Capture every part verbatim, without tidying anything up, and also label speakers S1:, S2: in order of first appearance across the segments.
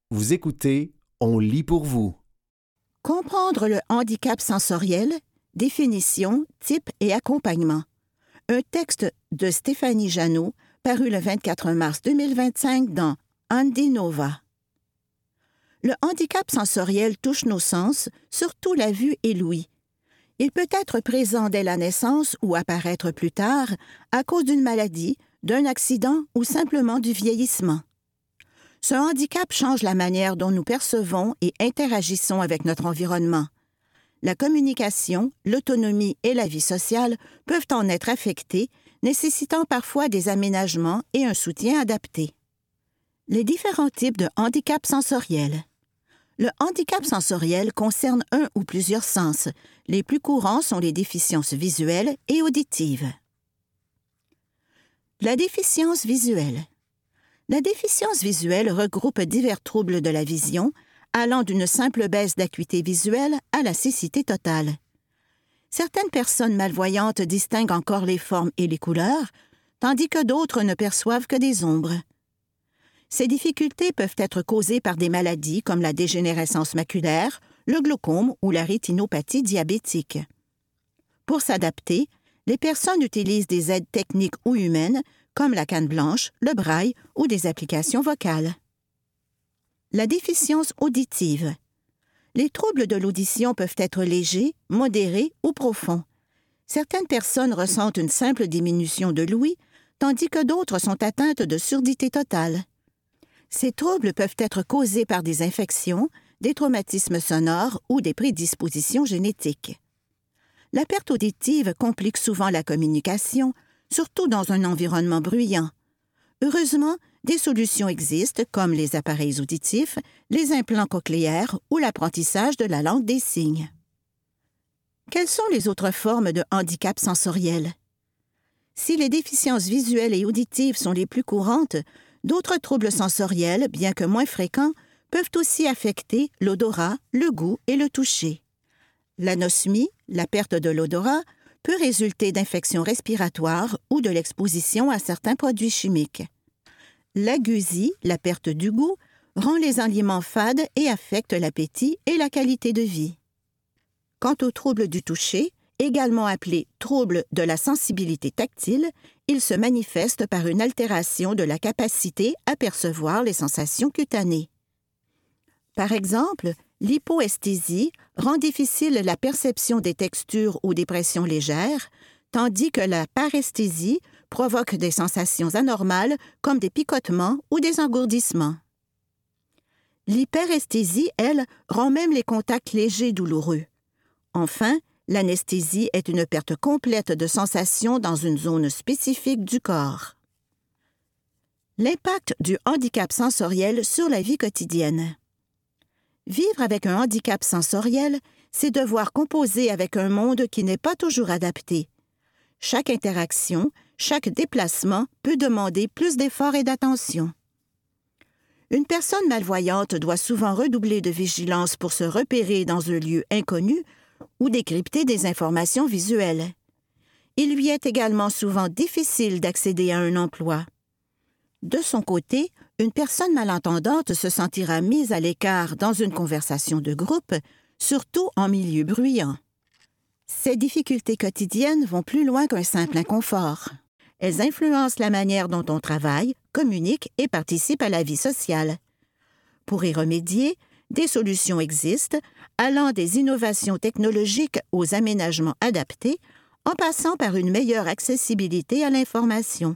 S1: Vous écoutez, on lit pour vous.
S2: Comprendre le handicap sensoriel, définition, type et accompagnement. Un texte de Stéphanie Janot, paru le vingt-quatre mars deux mille vingt-cinq dans Andi Nova. Le handicap sensoriel touche nos sens, surtout la vue et l'ouïe. Il peut être présent dès la naissance ou apparaître plus tard à cause d'une maladie, d'un accident ou simplement du vieillissement. Ce handicap change la manière dont nous percevons et interagissons avec notre environnement. La communication, l'autonomie et la vie sociale peuvent en être affectées, nécessitant parfois des aménagements et un soutien adapté. Les différents types de handicap sensoriel. Le handicap sensoriel concerne un ou plusieurs sens. Les plus courants sont les déficiences visuelles et auditives. La déficience visuelle. La déficience visuelle regroupe divers troubles de la vision, allant d'une simple baisse d'acuité visuelle à la cécité totale. Certaines personnes malvoyantes distinguent encore les formes et les couleurs, tandis que d'autres ne perçoivent que des ombres. Ces difficultés peuvent être causées par des maladies comme la dégénérescence maculaire, le glaucome ou la rétinopathie diabétique. Pour s'adapter, les personnes utilisent des aides techniques ou humaines comme la canne blanche, le braille ou des applications vocales. La déficience auditive. Les troubles de l'audition peuvent être légers, modérés ou profonds. Certaines personnes ressentent une simple diminution de l'ouïe, tandis que d'autres sont atteintes de surdité totale. Ces troubles peuvent être causés par des infections, des traumatismes sonores ou des prédispositions génétiques. La perte auditive complique souvent la communication, surtout dans un environnement bruyant. Heureusement, des solutions existent comme les appareils auditifs, les implants cochléaires ou l'apprentissage de la langue des signes. Quelles sont les autres formes de handicap sensoriel? Si les déficiences visuelles et auditives sont les plus courantes, d'autres troubles sensoriels, bien que moins fréquents, peuvent aussi affecter l'odorat, le goût et le toucher. L'anosmie, la perte de l'odorat, peut résulter d'infections respiratoires ou de l'exposition à certains produits chimiques. L'agusie, la perte du goût, rend les aliments fades et affecte l'appétit et la qualité de vie. Quant aux troubles du toucher, également appelés troubles de la sensibilité tactile, ils se manifestent par une altération de la capacité à percevoir les sensations cutanées. Par exemple, l'hypoesthésie rend difficile la perception des textures ou des pressions légères, tandis que la paresthésie provoque des sensations anormales comme des picotements ou des engourdissements. L'hyperesthésie, elle, rend même les contacts légers douloureux. Enfin, l'anesthésie est une perte complète de sensations dans une zone spécifique du corps. L'impact du handicap sensoriel sur la vie quotidienne. Vivre avec un handicap sensoriel, c'est devoir composer avec un monde qui n'est pas toujours adapté. Chaque interaction, chaque déplacement peut demander plus d'efforts et d'attention. Une personne malvoyante doit souvent redoubler de vigilance pour se repérer dans un lieu inconnu ou décrypter des informations visuelles. Il lui est également souvent difficile d'accéder à un emploi. De son côté, une personne malentendante se sentira mise à l'écart dans une conversation de groupe, surtout en milieu bruyant. Ces difficultés quotidiennes vont plus loin qu'un simple inconfort. Elles influencent la manière dont on travaille, communique et participe à la vie sociale. Pour y remédier, des solutions existent, allant des innovations technologiques aux aménagements adaptés, en passant par une meilleure accessibilité à l'information.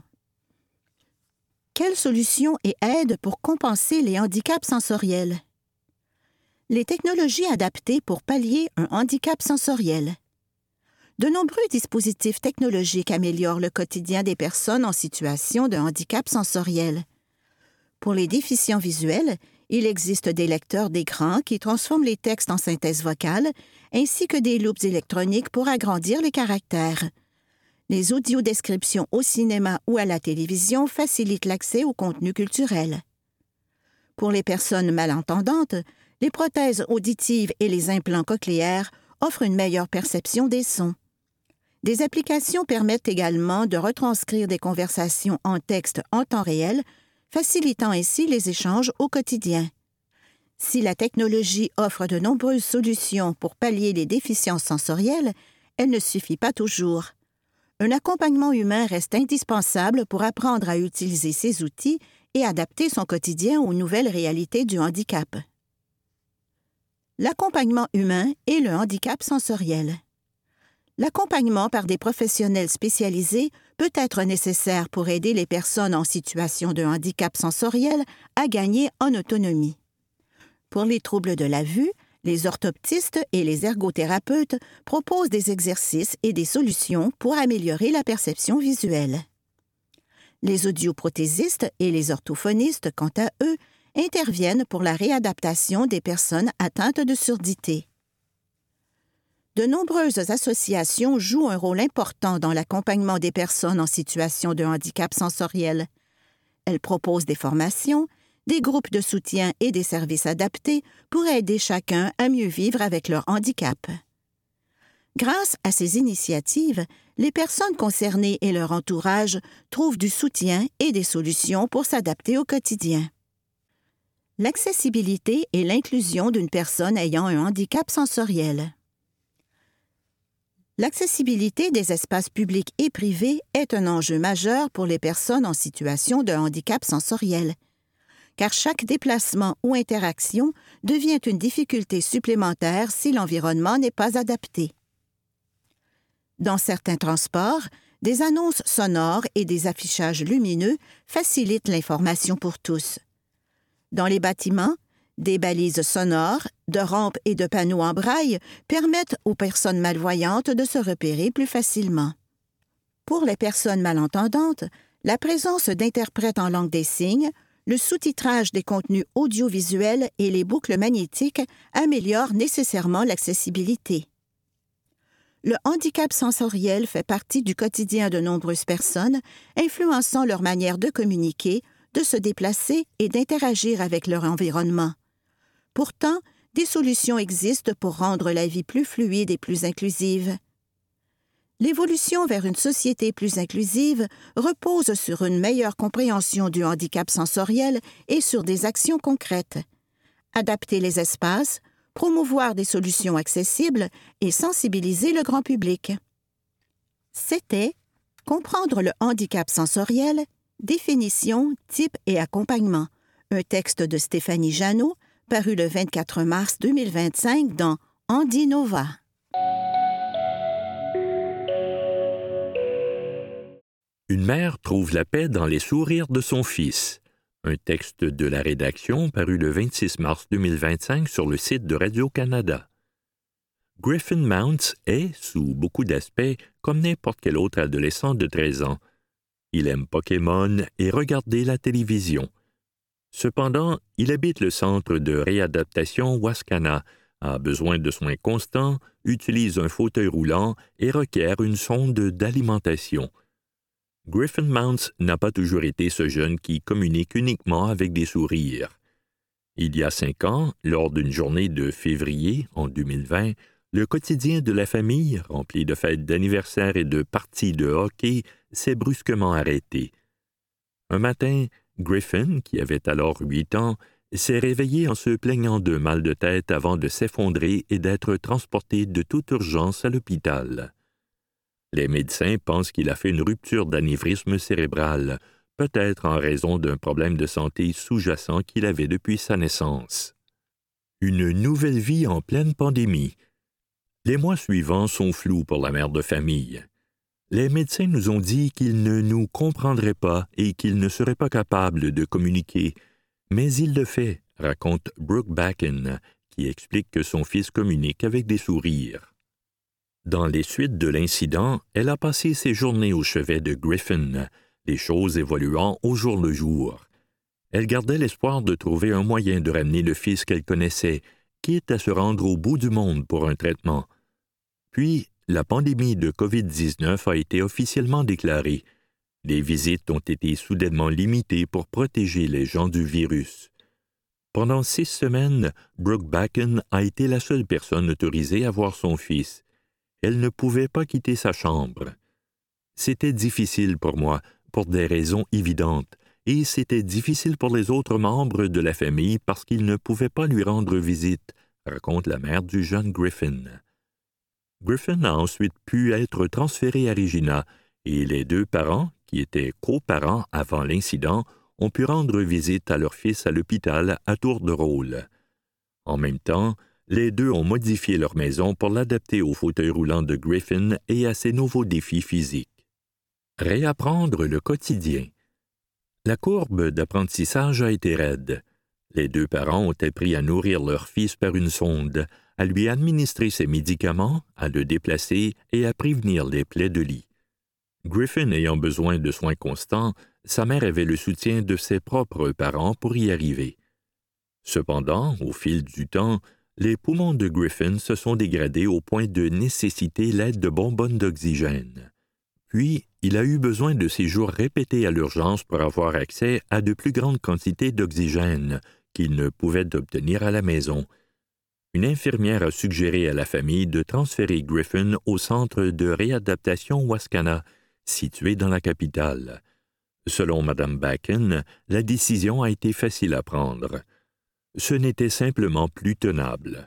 S2: Quelles solutions et aides pour compenser les handicaps sensoriels? Les technologies adaptées pour pallier un handicap sensoriel. De nombreux dispositifs technologiques améliorent le quotidien des personnes en situation de handicap sensoriel. Pour les déficients visuels, il existe des lecteurs d'écran qui transforment les textes en synthèse vocale, ainsi que des loupes électroniques pour agrandir les caractères. Les audiodescriptions au cinéma ou à la télévision facilitent l'accès au contenu culturel. Pour les personnes malentendantes, les prothèses auditives et les implants cochléaires offrent une meilleure perception des sons. Des applications permettent également de retranscrire des conversations en texte en temps réel, facilitant ainsi les échanges au quotidien. Si la technologie offre de nombreuses solutions pour pallier les déficiences sensorielles, elle ne suffit pas toujours. Un accompagnement humain reste indispensable pour apprendre à utiliser ces outils et adapter son quotidien aux nouvelles réalités du handicap. L'accompagnement humain et le handicap sensoriel. L'accompagnement par des professionnels spécialisés peut être nécessaire pour aider les personnes en situation de handicap sensoriel à gagner en autonomie. Pour les troubles de la vue, les orthoptistes et les ergothérapeutes proposent des exercices et des solutions pour améliorer la perception visuelle. Les audioprothésistes et les orthophonistes, quant à eux, interviennent pour la réadaptation des personnes atteintes de surdité. De nombreuses associations jouent un rôle important dans l'accompagnement des personnes en situation de handicap sensoriel. Elles proposent des formations, des groupes de soutien et des services adaptés pour aider chacun à mieux vivre avec leur handicap. Grâce à ces initiatives, les personnes concernées et leur entourage trouvent du soutien et des solutions pour s'adapter au quotidien. L'accessibilité et l'inclusion d'une personne ayant un handicap sensoriel. L'accessibilité des espaces publics et privés est un enjeu majeur pour les personnes en situation de handicap sensoriel, car chaque déplacement ou interaction devient une difficulté supplémentaire si l'environnement n'est pas adapté. Dans certains transports, des annonces sonores et des affichages lumineux facilitent l'information pour tous. Dans les bâtiments, des balises sonores, de rampes et de panneaux en braille permettent aux personnes malvoyantes de se repérer plus facilement. Pour les personnes malentendantes, la présence d'interprètes en langue des signes, le sous-titrage des contenus audiovisuels et les boucles magnétiques améliorent nécessairement l'accessibilité. Le handicap sensoriel fait partie du quotidien de nombreuses personnes, influençant leur manière de communiquer, de se déplacer et d'interagir avec leur environnement. Pourtant, des solutions existent pour rendre la vie plus fluide et plus inclusive. L'évolution vers une société plus inclusive repose sur une meilleure compréhension du handicap sensoriel et sur des actions concrètes. Adapter les espaces, promouvoir des solutions accessibles et sensibiliser le grand public. C'était « Comprendre le handicap sensoriel, définition, type et accompagnement », un texte de Stéphanie Jeannot, paru le vingt-quatre mars deux mille vingt-cinq dans Handinova.
S3: Une mère trouve la paix dans les sourires de son fils. Un texte de la rédaction paru le vingt-six mars deux mille vingt-cinq sur le site de Radio-Canada. Griffin Mounts est, sous beaucoup d'aspects, comme n'importe quel autre adolescent de treize ans. Il aime Pokémon et regarder la télévision. Cependant, il habite le centre de réadaptation Wascana, a besoin de soins constants, utilise un fauteuil roulant et requiert une sonde d'alimentation. Griffin Mounts n'a pas toujours été ce jeune qui communique uniquement avec des sourires. Il y a cinq ans, lors d'une journée de février en deux mille vingt, le quotidien de la famille, rempli de fêtes d'anniversaire et de parties de hockey, s'est brusquement arrêté. Un matin, Griffin, qui avait alors huit ans, s'est réveillé en se plaignant de mal de tête avant de s'effondrer et d'être transporté de toute urgence à l'hôpital. Les médecins pensent qu'il a fait une rupture d'anévrisme cérébral, peut-être en raison d'un problème de santé sous-jacent qu'il avait depuis sa naissance. Une nouvelle vie en pleine pandémie. Les mois suivants sont flous pour la mère de famille. Les médecins nous ont dit qu'ils ne nous comprendraient pas et qu'ils ne seraient pas capables de communiquer, mais il le fait, raconte Brooke Backen, qui explique que son fils communique avec des sourires. Dans les suites de l'incident, elle a passé ses journées au chevet de Griffin, les choses évoluant au jour le jour. Elle gardait l'espoir de trouver un moyen de ramener le fils qu'elle connaissait, quitte à se rendre au bout du monde pour un traitement. Puis, la pandémie de covid dix-neuf a été officiellement déclarée. Les visites ont été soudainement limitées pour protéger les gens du virus. Pendant six semaines, Brooke Backen a été la seule personne autorisée à voir son fils. Elle ne pouvait pas quitter sa chambre. C'était difficile pour moi, pour des raisons évidentes, et c'était difficile pour les autres membres de la famille parce qu'ils ne pouvaient pas lui rendre visite, raconte la mère du jeune Griffin. Griffin a ensuite pu être transféré à Regina et les deux parents, qui étaient coparents avant l'incident, ont pu rendre visite à leur fils à l'hôpital à tour de rôle. En même temps, les deux ont modifié leur maison pour l'adapter au fauteuil roulant de Griffin et à ses nouveaux défis physiques. Réapprendre le quotidien. La courbe d'apprentissage a été raide. Les deux parents ont appris à nourrir leur fils par une sonde, à lui administrer ses médicaments, à le déplacer et à prévenir les plaies de lit. Griffin ayant besoin de soins constants, sa mère avait le soutien de ses propres parents pour y arriver. Cependant, au fil du temps, les poumons de Griffin se sont dégradés au point de nécessiter l'aide de bonbonnes d'oxygène. Puis, il a eu besoin de séjours répétés à l'urgence pour avoir accès à de plus grandes quantités d'oxygène qu'il ne pouvait obtenir à la maison. Une infirmière a suggéré à la famille de transférer Griffin au centre de réadaptation Wascana, situé dans la capitale. Selon Mme Bakken, la décision a été facile à prendre. Ce n'était simplement plus tenable.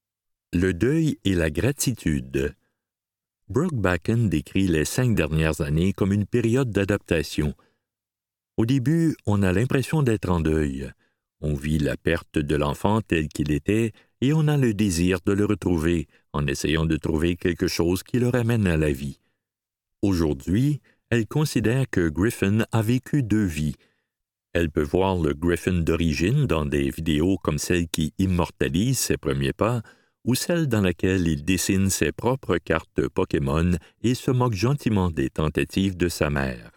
S3: Le deuil et la gratitude. Brooke Bakken décrit les cinq dernières années comme une période d'adaptation. Au début, on a l'impression d'être en deuil. On vit la perte de l'enfant tel qu'il était et on a le désir de le retrouver en essayant de trouver quelque chose qui le ramène à la vie. Aujourd'hui, elle considère que Griffin a vécu deux vies. Elle peut voir le Griffin d'origine dans des vidéos comme celle qui immortalise ses premiers pas ou celle dans laquelle il dessine ses propres cartes Pokémon et se moque gentiment des tentatives de sa mère.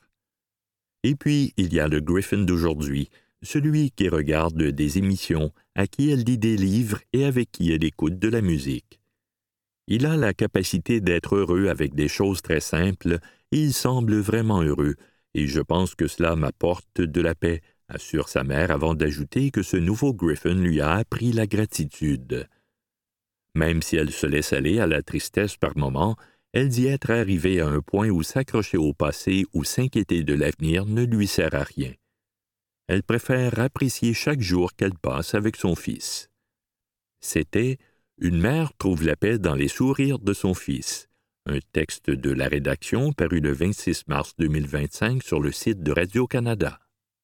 S3: Et puis, il y a le Griffin d'aujourd'hui, celui qui regarde des émissions, à qui elle lit des livres et avec qui elle écoute de la musique. Il a la capacité d'être heureux avec des choses très simples et il semble vraiment heureux, et je pense que cela m'apporte de la paix, assure sa mère avant d'ajouter que ce nouveau Griffin lui a appris la gratitude. Même si elle se laisse aller à la tristesse par moments, elle dit être arrivée à un point où s'accrocher au passé ou s'inquiéter de l'avenir ne lui sert à rien. Elle préfère apprécier chaque jour qu'elle passe avec son fils. C'était « Une mère trouve la paix dans les sourires de son fils », un texte de la rédaction paru le vingt-six mars deux mille vingt-cinq sur le site de Radio-Canada.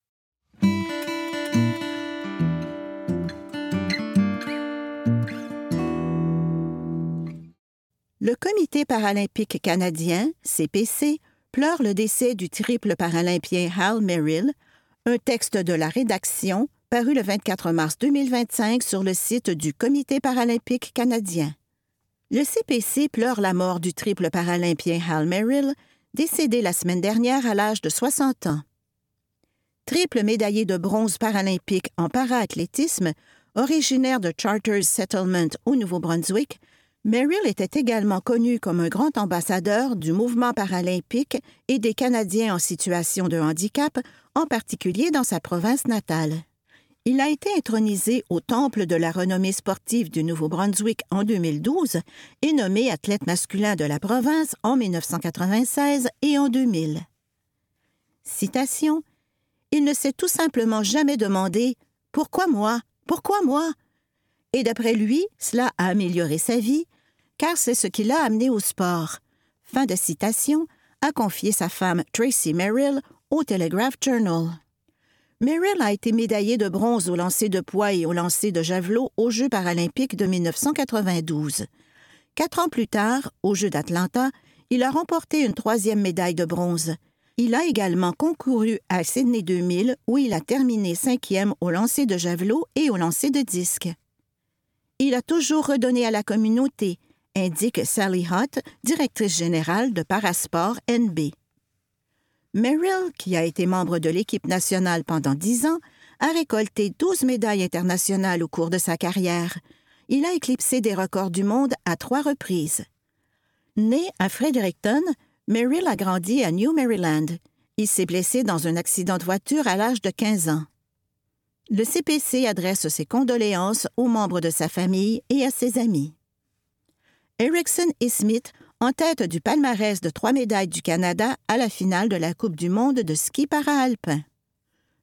S2: Le Comité paralympique canadien, C P C, pleure le décès du triple paralympien Hal Merrill, un texte de la rédaction paru le vingt-quatre mars deux mille vingt-cinq sur le site du Comité paralympique canadien. Le C P C pleure la mort du triple paralympien Hal Merrill, décédé la semaine dernière à l'âge de soixante ans. Triple médaillé de bronze paralympique en para-athlétisme, originaire de Charters Settlement au Nouveau-Brunswick, Merrill était également connu comme un grand ambassadeur du mouvement paralympique et des Canadiens en situation de handicap, en particulier dans sa province natale. Il a été intronisé au Temple de la renommée sportive du Nouveau-Brunswick en deux mille douze et nommé athlète masculin de la province en dix-neuf cent quatre-vingt-seize et en deux mille. Citation « Il ne s'est tout simplement jamais demandé « Pourquoi moi? Pourquoi moi? » Et d'après lui, cela a amélioré sa vie, car c'est ce qui l'a amené au sport. Fin de citation, a confié sa femme Tracy Merrill au Telegraph Journal. Merrill a été médaillé de bronze au lancer de poids et au lancer de javelot aux Jeux paralympiques de dix-neuf cent quatre-vingt-douze. Quatre ans plus tard, aux Jeux d'Atlanta, il a remporté une troisième médaille de bronze. Il a également concouru à Sydney deux mille, où il a terminé cinquième au lancer de javelot et au lancer de disque. Il a toujours redonné à la communauté, indique Sally Hutt, directrice générale de Parasport N B. Merrill, qui a été membre de l'équipe nationale pendant dix ans, a récolté douze médailles internationales au cours de sa carrière. Il a éclipsé des records du monde à trois reprises. Né à Fredericton, Merrill a grandi à New Maryland. Il s'est blessé dans un accident de voiture à l'âge de quinze ans. Le C P C adresse ses condoléances aux membres de sa famille et à ses amis. Erickson et Smith, en tête du palmarès de trois médailles du Canada à la finale de la Coupe du monde de ski para-alpin.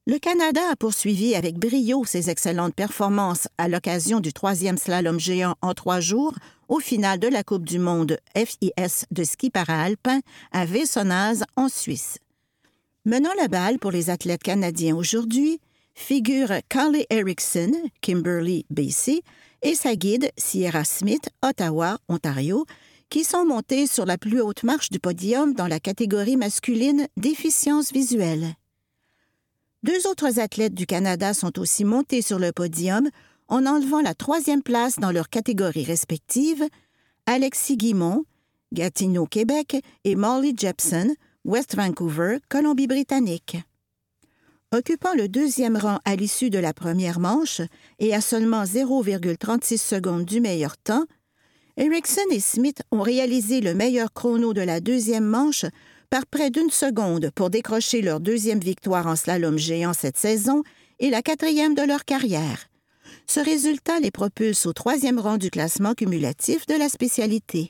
S2: Le Canada a poursuivi avec brio ses excellentes performances à l'occasion du troisième slalom géant en trois jours au final de la Coupe du monde F I S de ski para-alpin à Vessonnaz en Suisse. Menant la balle pour les athlètes canadiens aujourd'hui figurent Carly Erickson, Kimberly, B C, et sa guide Sierra Smith, Ottawa, Ontario, qui sont montés sur la plus haute marche du podium dans la catégorie masculine déficience visuelle. Deux autres athlètes du Canada sont aussi montés sur le podium en enlevant la troisième place dans leurs catégories respectives, Alexis Guimont, Gatineau, Québec, et Molly Jepson, West Vancouver, Colombie-Britannique. Occupant le deuxième rang à l'issue de la première manche et à seulement zéro virgule trente-six secondes du meilleur temps, Erickson et Smith ont réalisé le meilleur chrono de la deuxième manche par près d'une seconde pour décrocher leur deuxième victoire en slalom géant cette saison et la quatrième de leur carrière. Ce résultat les propulse au troisième rang du classement cumulatif de la spécialité.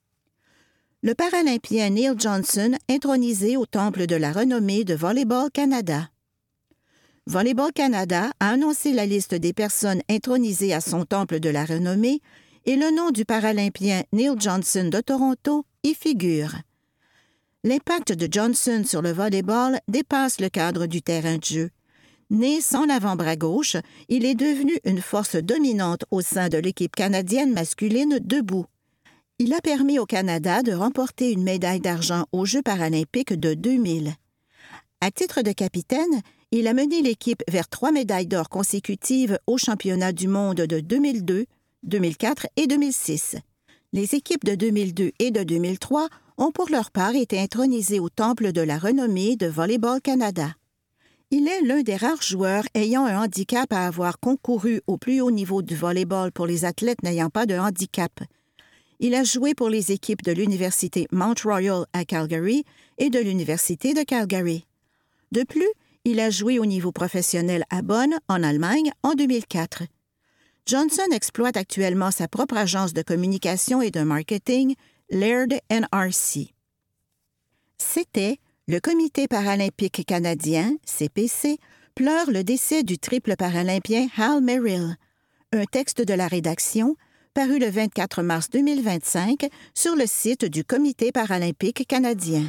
S2: Le Paralympien Neil Johnson intronisé au Temple de la renommée de Volleyball Canada. Volleyball Canada a annoncé la liste des personnes intronisées à son Temple de la renommée et le nom du Paralympien Neil Johnson de Toronto y figure. L'impact de Johnson sur le volleyball dépasse le cadre du terrain de jeu. Né sans l'avant-bras gauche, il est devenu une force dominante au sein de l'équipe canadienne masculine debout. Il a permis au Canada de remporter une médaille d'argent aux Jeux paralympiques de deux mille. À titre de capitaine, il a mené l'équipe vers trois médailles d'or consécutives aux championnats du monde de deux mille deux, deux mille quatre et deux mille six. Les équipes de deux mille deux et de deux mille trois ont pour leur part été intronisées au Temple de la renommée de Volleyball Canada. Il est l'un des rares joueurs ayant un handicap à avoir concouru au plus haut niveau du volleyball pour les athlètes n'ayant pas de handicap. Il a joué pour les équipes de l'Université Mount Royal à Calgary et de l'Université de Calgary. De plus, il a joué au niveau professionnel à Bonn, en Allemagne, en deux mille quatre. Johnson exploite actuellement sa propre agence de communication et de marketing, Laird and R C. C'était le Comité paralympique canadien, C P C, pleure le décès du triple paralympien Hal Merrill. Un texte de la rédaction, paru le vingt-quatre mars deux mille vingt-cinq sur le site du Comité paralympique canadien.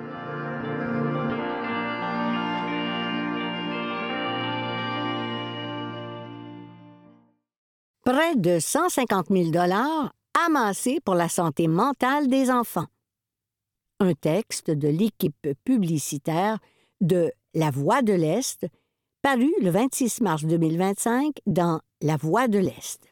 S4: Près de cent cinquante mille dollars amassés pour la santé mentale des enfants. Un texte de l'équipe publicitaire de La Voix de l'Est, paru le vingt-six mars deux mille vingt-cinq dans La Voix de l'Est.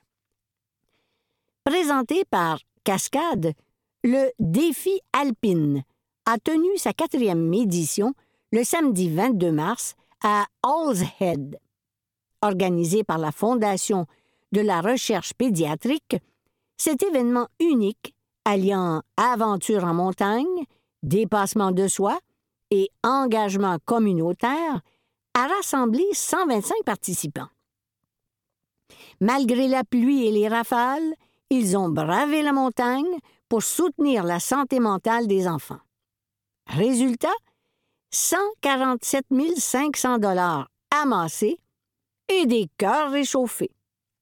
S4: Présenté par Cascade, le Défi Alpine a tenu sa quatrième édition le samedi vingt-deux mars à Halls Head. Organisé par la Fondation de la recherche pédiatrique, cet événement unique, alliant aventure en montagne, dépassement de soi et engagement communautaire, a rassemblé cent vingt-cinq participants. Malgré la pluie et les rafales, ils ont bravé la montagne pour soutenir la santé mentale des enfants. Résultat, cent quarante-sept mille cinq cents dollars amassés et des cœurs réchauffés.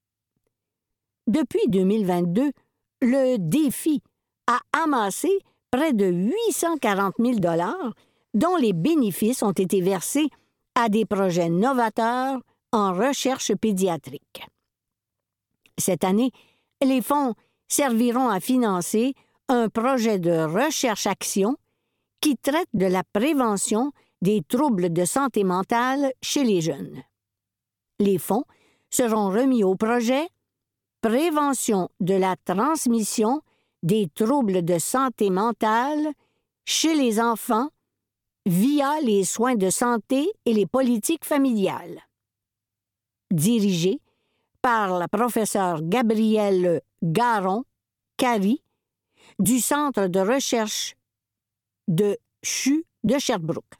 S4: Depuis deux mille vingt-deux, le défi a amassé près de huit cent quarante mille dollars, dont les bénéfices ont été versés à des projets novateurs en recherche pédiatrique. Cette année, les fonds serviront à financer un projet de recherche-action qui traite de la prévention des troubles de santé mentale chez les jeunes. Les fonds seront remis au projet Prévention de la transmission des troubles de santé mentale chez les enfants via les soins de santé et les politiques familiales. Dirigé par la professeure Gabrielle Garon-Cary du Centre de recherche de C H U de Sherbrooke.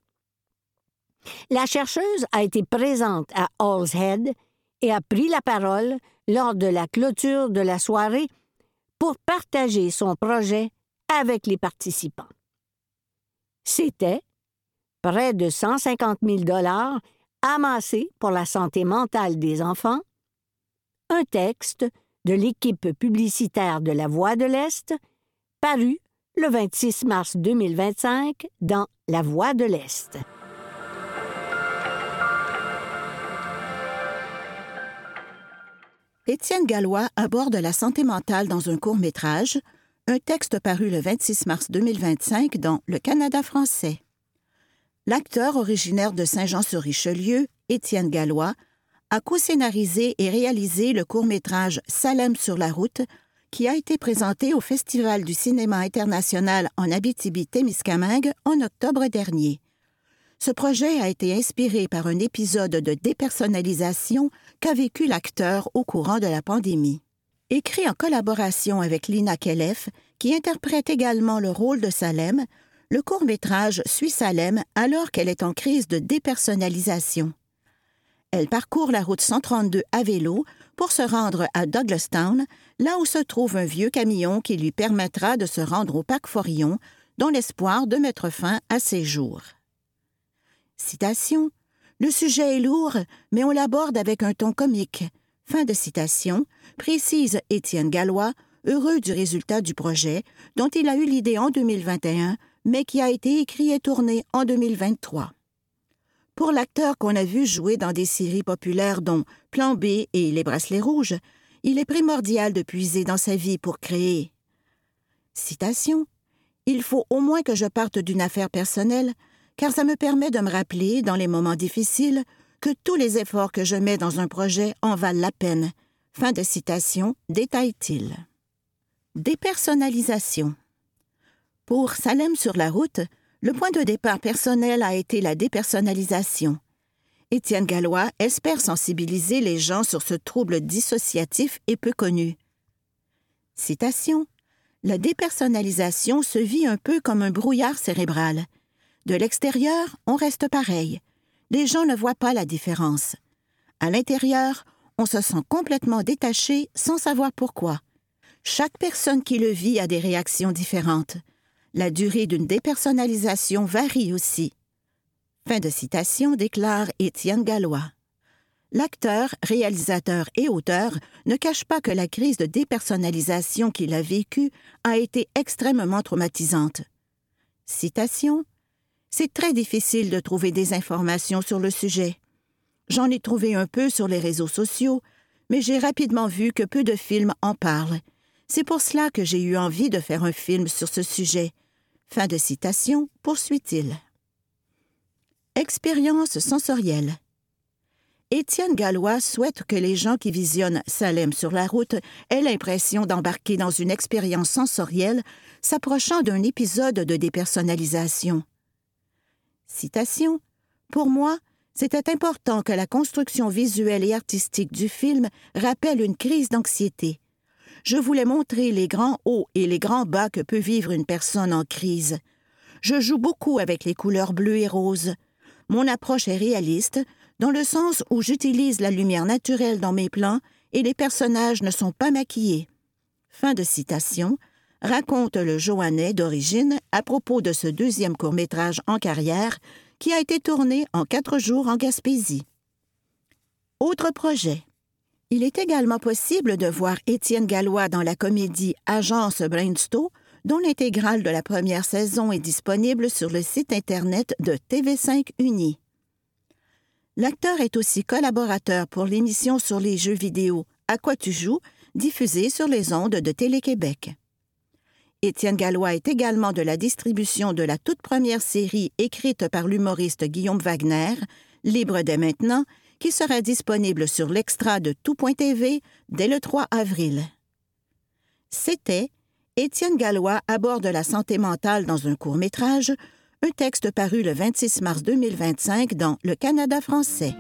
S4: La chercheuse a été présente à Halls Head et a pris la parole lors de la clôture de la soirée pour partager son projet avec les participants. C'était près de cent cinquante mille dollars amassé pour la santé mentale des enfants, un texte de l'équipe publicitaire de La Voix de l'Est, paru le vingt-six mars deux mille vingt-cinq dans La Voix de l'Est.
S2: Étienne Gallois aborde la santé mentale dans un court-métrage, un texte paru le vingt-six mars deux mille vingt-cinq dans Le Canada français. L'acteur originaire de Saint-Jean-sur-Richelieu, Étienne Gallois, a co-scénarisé et réalisé le court-métrage Salem sur la route, qui a été présenté au Festival du cinéma international en Abitibi-Témiscamingue en octobre dernier. Ce projet a été inspiré par un épisode de dépersonnalisation qu'a vécu l'acteur au courant de la pandémie. Écrit en collaboration avec Lina Khelef, qui interprète également le rôle de Salem, le court-métrage suit Salem alors qu'elle est en crise de dépersonnalisation. Elle parcourt la route cent trente-deux à vélo pour se rendre à Douglastown, là où se trouve un vieux camion qui lui permettra de se rendre au parc Forillon, dans l'espoir de mettre fin à ses jours. Citation. « Le sujet est lourd, mais on l'aborde avec un ton comique. » Fin de citation, précise Étienne Gallois, heureux du résultat du projet, dont il a eu l'idée en deux mille vingt et un, mais qui a été écrit et tourné en deux mille vingt-trois. Pour l'acteur qu'on a vu jouer dans des séries populaires dont Plan B et Les Bracelets Rouges, il est primordial de puiser dans sa vie pour créer. Citation. « Il faut au moins que je parte d'une affaire personnelle, car ça me permet de me rappeler, dans les moments difficiles, que tous les efforts que je mets dans un projet en valent la peine. » Fin de citation, détaille-t-il. Dépersonnalisation. Pour Salem sur la route, le point de départ personnel a été la dépersonnalisation. Étienne Gallois espère sensibiliser les gens sur ce trouble dissociatif et peu connu. Citation. « La dépersonnalisation se vit un peu comme un brouillard cérébral. De l'extérieur, on reste pareil. Les gens ne voient pas la différence. À l'intérieur, on se sent complètement détaché sans savoir pourquoi. Chaque personne qui le vit a des réactions différentes. La durée d'une dépersonnalisation varie aussi. » Fin de citation, déclare Étienne Gallois. L'acteur, réalisateur et auteur ne cache pas que la crise de dépersonnalisation qu'il a vécue a été extrêmement traumatisante. Citation. « C'est très difficile de trouver des informations sur le sujet. J'en ai trouvé un peu sur les réseaux sociaux, mais j'ai rapidement vu que peu de films en parlent. C'est pour cela que j'ai eu envie de faire un film sur ce sujet. » Fin de citation, poursuit-il. Expérience sensorielle. Étienne Gallois souhaite que les gens qui visionnent Salem sur la route aient l'impression d'embarquer dans une expérience sensorielle s'approchant d'un épisode de dépersonnalisation. Citation. « Pour moi, c'était important que la construction visuelle et artistique du film rappelle une crise d'anxiété. Je voulais montrer les grands hauts et les grands bas que peut vivre une personne en crise. Je joue beaucoup avec les couleurs bleues et roses. Mon approche est réaliste, dans le sens où j'utilise la lumière naturelle dans mes plans et les personnages ne sont pas maquillés. » Fin de citation, raconte le Joannais d'origine à propos de ce deuxième court-métrage en carrière qui a été tourné en quatre jours en Gaspésie. Autre projet. Il est également possible de voir Étienne Gallois dans la comédie Agence Brainstow, dont l'intégrale de la première saison est disponible sur le site Internet de T V cinq Uni. L'acteur est aussi collaborateur pour l'émission sur les jeux vidéo À quoi tu joues, diffusée sur les ondes de Télé-Québec. Étienne Gallois est également de la distribution de la toute première série écrite par l'humoriste Guillaume Wagner, Libre dès maintenant, qui sera disponible sur l'extra de tout point t v dès le trois avril. C'était Étienne Gallois aborde la santé mentale dans un court-métrage, un texte paru le vingt-six mars deux mille vingt-cinq dans Le Canada français.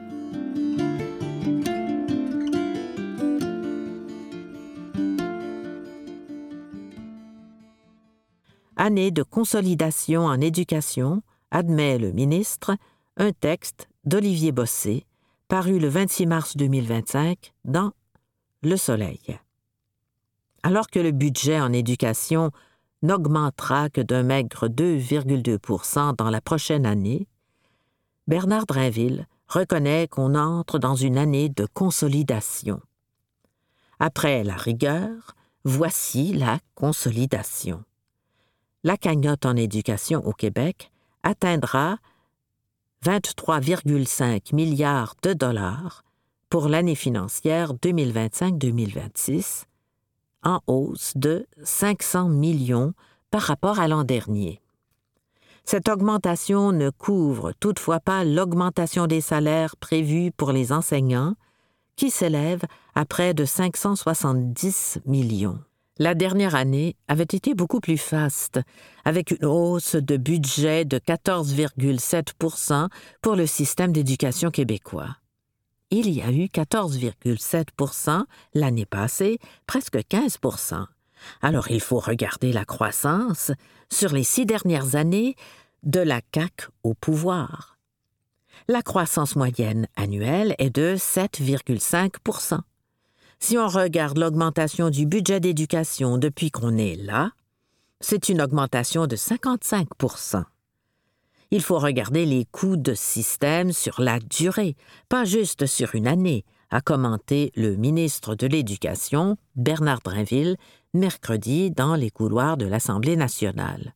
S5: Année de consolidation en éducation, admet le ministre, un texte d'Olivier Bossé, paru le vingt-six mars deux mille vingt-cinq dans Le Soleil. Alors que le budget en éducation n'augmentera que d'un maigre deux virgule deux pour cent dans la prochaine année, Bernard Drainville reconnaît qu'on entre dans une année de consolidation. Après la rigueur, voici la consolidation. La cagnotte en éducation au Québec atteindra vingt-trois virgule cinq milliards de dollars pour l'année financière deux mille vingt-cinq deux mille vingt-six, en hausse de cinq cents millions par rapport à l'an dernier. Cette augmentation ne couvre toutefois pas l'augmentation des salaires prévue pour les enseignants, qui s'élève à près de cinq cent soixante-dix millions. La dernière année avait été beaucoup plus faste, avec une hausse de budget de quatorze virgule sept pour cent pour le système d'éducation québécois. Il y a eu quatorze virgule sept pour cent l'année passée, presque quinze pour cent. Alors il faut regarder la croissance sur les six dernières années de la C A Q au pouvoir. La croissance moyenne annuelle est de sept virgule cinq pour cent. Si on regarde l'augmentation du budget d'éducation depuis qu'on est là, c'est une augmentation de cinquante-cinq pour cent. Il faut regarder les coûts de système sur la durée, pas juste sur une année, a commenté le ministre de l'Éducation, Bernard Drainville, mercredi dans les couloirs de l'Assemblée nationale.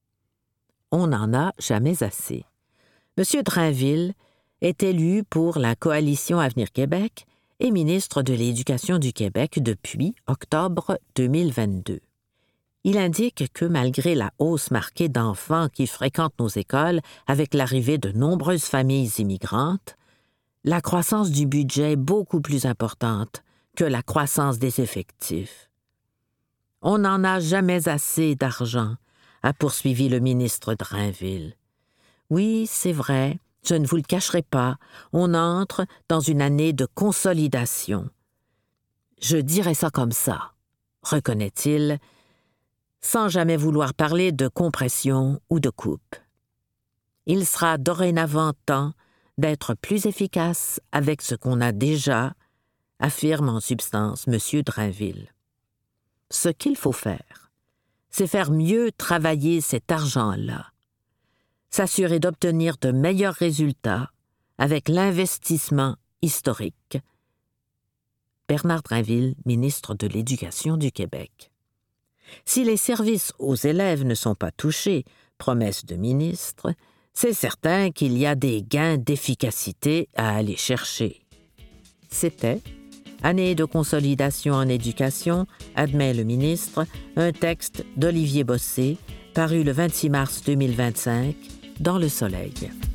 S5: On n'en a jamais assez. M. Drainville est élu pour la Coalition Avenir Québec et ministre de l'Éducation du Québec depuis octobre deux mille vingt-deux. Il indique que malgré la hausse marquée d'enfants qui fréquentent nos écoles avec l'arrivée de nombreuses familles immigrantes, la croissance du budget est beaucoup plus importante que la croissance des effectifs. On n'en a jamais assez d'argent, a poursuivi le ministre Drainville. Oui, c'est vrai, je ne vous le cacherai pas, on entre dans une année de consolidation. Je dirais ça comme ça, reconnaît-il, sans jamais vouloir parler de compression ou de coupe. Il sera dorénavant temps d'être plus efficace avec ce qu'on a déjà, affirme en substance M. Drainville. Ce qu'il faut faire, c'est faire mieux travailler cet argent-là, s'assurer d'obtenir de meilleurs résultats avec l'investissement historique. Bernard Drainville, ministre de l'Éducation du Québec. Si les services aux élèves ne sont pas touchés, promesse de ministre, c'est certain qu'il y a des gains d'efficacité à aller chercher. C'était « Année de consolidation en éducation », admet le ministre, un texte d'Olivier Bossé, paru le vingt-six mars deux mille vingt-cinq, dans Le Soleil.